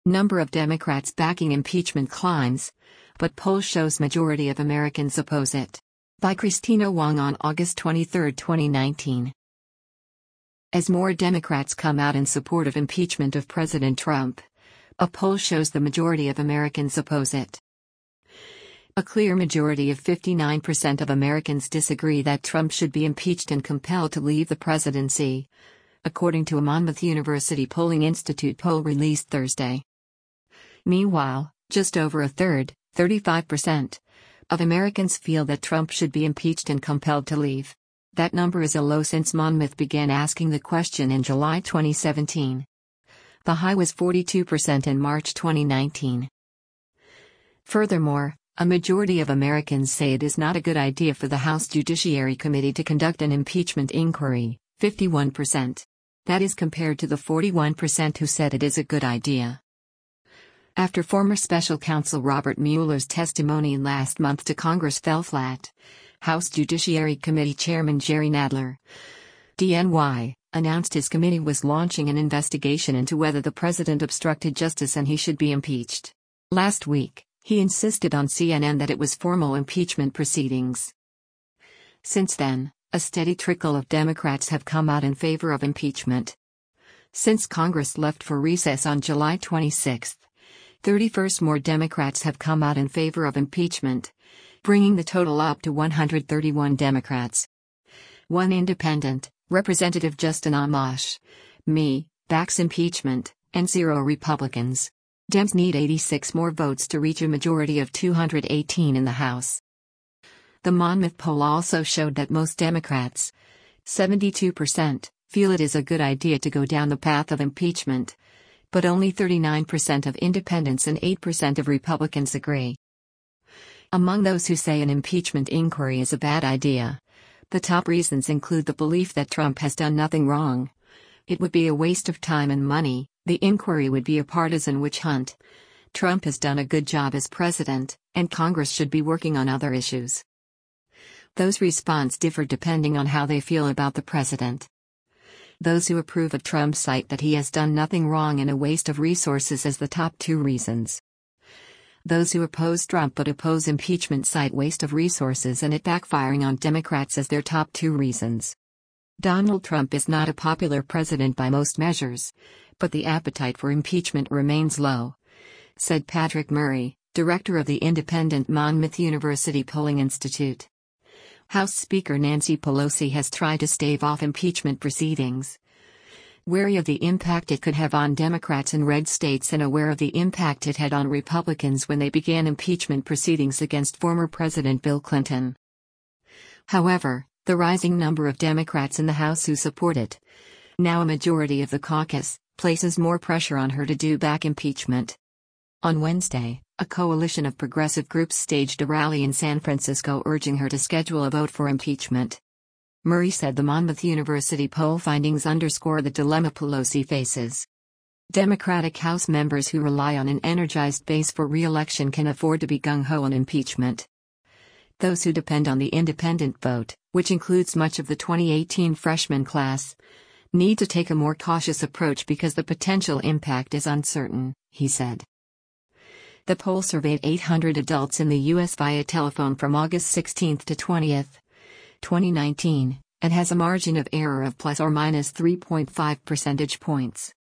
Number of Democrats backing impeachment climbs, but poll shows majority of Americans oppose it. By Christina Wong on August 23, 2019. As more Democrats come out in support of impeachment of President Trump, a poll shows the majority of Americans oppose it. A clear majority of 59% of Americans disagree that Trump should be impeached and compelled to leave the presidency, according to a Monmouth University Polling Institute poll released Thursday. Meanwhile, just over a third, 35%, of Americans feel that Trump should be impeached and compelled to leave. That number is a low since Monmouth began asking the question in July 2017. The high was 42% in March 2019. Furthermore, a majority of Americans say it is not a good idea for the House Judiciary Committee to conduct an impeachment inquiry, 51%. That is compared to the 41% who said it is a good idea. After former special counsel Robert Mueller's testimony last month to Congress fell flat, House Judiciary Committee Chairman Jerry Nadler, DNY, announced his committee was launching an investigation into whether the president obstructed justice and he should be impeached. Last week, he insisted on CNN that it was formal impeachment proceedings. Since then, a steady trickle of Democrats have come out in favor of impeachment. Since Congress left for recess on July 26, 31 more Democrats have come out in favor of impeachment, bringing the total up to 131 Democrats. One independent, Representative Justin Amash, ME, backs impeachment, and 0 Republicans. Dems need 86 more votes to reach a majority of 218 in the House. The Monmouth poll also showed that most Democrats, 72%, feel it is a good idea to go down the path of impeachment, but only 39% of independents and 8% of Republicans agree. Among those who say an impeachment inquiry is a bad idea, the top reasons include the belief that Trump has done nothing wrong. It would be a waste of time and money, the inquiry would be a partisan witch hunt. Trump has done a good job as president, and Congress should be working on other issues. Those responses differ depending on how they feel about the president. Those who approve of Trump cite that he has done nothing wrong and a waste of resources as the top 2 reasons. Those who oppose Trump but oppose impeachment cite waste of resources and it backfiring on Democrats as their top 2 reasons. Donald Trump is not a popular president by most measures, but the appetite for impeachment remains low, said Patrick Murray, director of the independent Monmouth University Polling Institute. House Speaker Nancy Pelosi has tried to stave off impeachment proceedings. Wary of the impact it could have on Democrats in red states and aware of the impact it had on Republicans when they began impeachment proceedings against former President Bill Clinton. However, the rising number of Democrats in the House who support it, now a majority of the caucus, places more pressure on her to do back impeachment. On Wednesday, a coalition of progressive groups staged a rally in San Francisco urging her to schedule a vote for impeachment. Murray said the Monmouth University poll findings underscore the dilemma Pelosi faces. Democratic House members who rely on an energized base for re-election can afford to be gung-ho on impeachment. Those who depend on the independent vote, which includes much of the 2018 freshman class, need to take a more cautious approach because the potential impact is uncertain, he said. The poll surveyed 800 adults in the U.S. via telephone from August 16 to 20, 2019, and has a margin of error of plus or minus 3.5 percentage points.